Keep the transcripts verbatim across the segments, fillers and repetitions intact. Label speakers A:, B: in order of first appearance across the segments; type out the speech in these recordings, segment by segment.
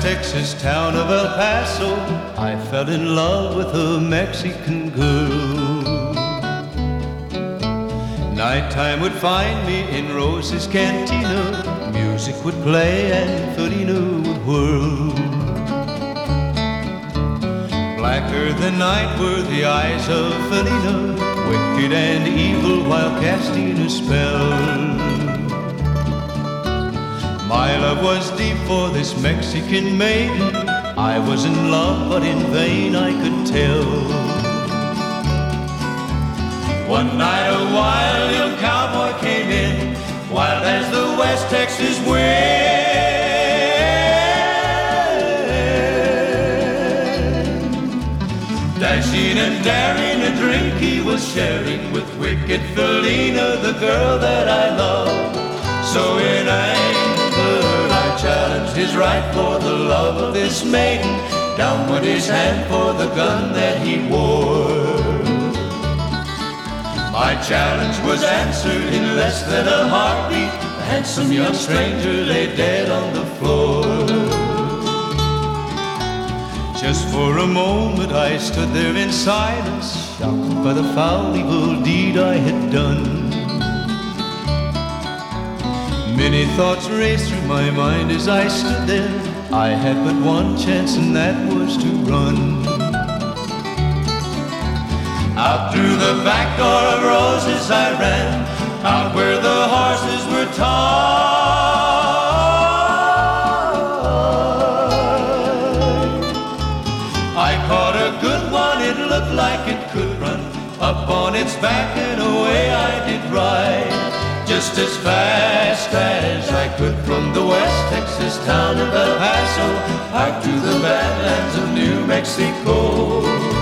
A: Texas town of El Paso, I fell in love with a Mexican girl. Nighttime would find me in Rose's Cantina. Music would play and Felina would whirl. Blacker than night were the eyes of Felina, wicked and evil while casting a spell. My love was deep for this Mexican maiden. I was in love, but in vain I could tell. One night a wild young cowboy came in, wild as the West Texas wind. Dashing and daring, a drink he was sharing with wicked Felina, the girl that I love. So in anger I challenged his right for the love of this maiden. Down went his hand for the gun that he wore. My challenge was answered in less than a heartbeat. The handsome young stranger lay dead on the floor. Just for a moment I stood there in silence, shocked by the foul evil deed I had done. Many thoughts raced through my mind as I stood there. I had but one chance, and that was to run. Out through the back door of Roses I ran, out where the horses were tied. I caught a good one, it looked like it could run. Up on its back and away I did ride, just as fast as I could from the West Texas town of El Paso out to the badlands of New Mexico.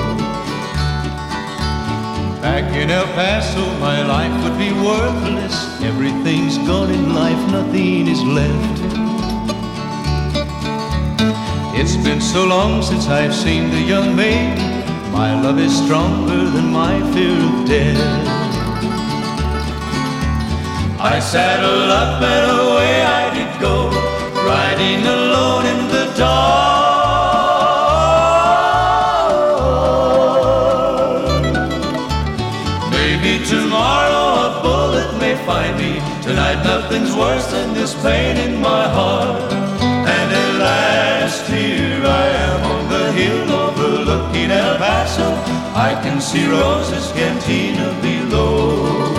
A: Back in El Paso, my life would be worthless. Everything's gone in life, nothing is left. It's been so long since I've seen the young maiden. My love is stronger than my fear of death. I saddled up and away I did go, riding alone in the dark. Tomorrow a bullet may find me. Tonight nothing's worse than this pain in my heart. And at last here I am on the hill overlooking El Paso. I can see Rose's Cantina below.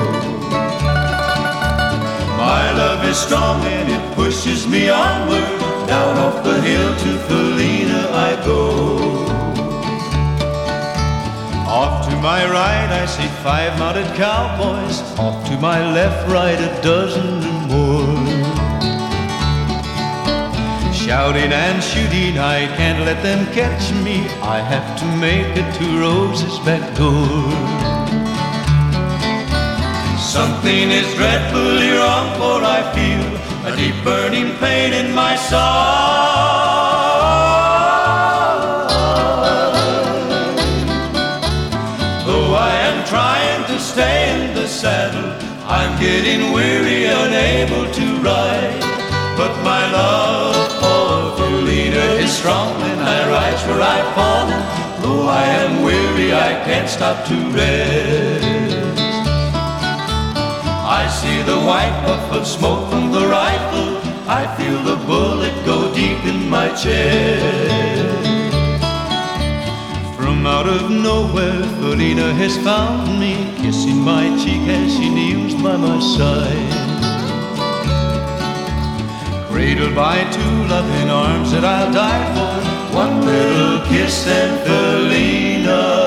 A: My love is strong and it pushes me onward. Down off the hill to Felina I go. Off to my right I see five mounted cowboys. Off to my left, right, a dozen or more. Shouting and shooting, I can't let them catch me. I have to make it to Rose's back door. Something is dreadfully wrong, for I feel a deep burning pain in my soul. Trying to stay in the saddle, I'm getting weary, unable to ride. But my love for Felina is strong, and I rise where I've fallen. Though I am weary, I can't stop to rest. I see the white puff of smoke from the rifle. I feel the bullet go deep in my chest. From out of nowhere, Felina has found me, kissing my cheek as she kneels by my side. Cradled by two loving arms that I'll die for, one little kiss and Felina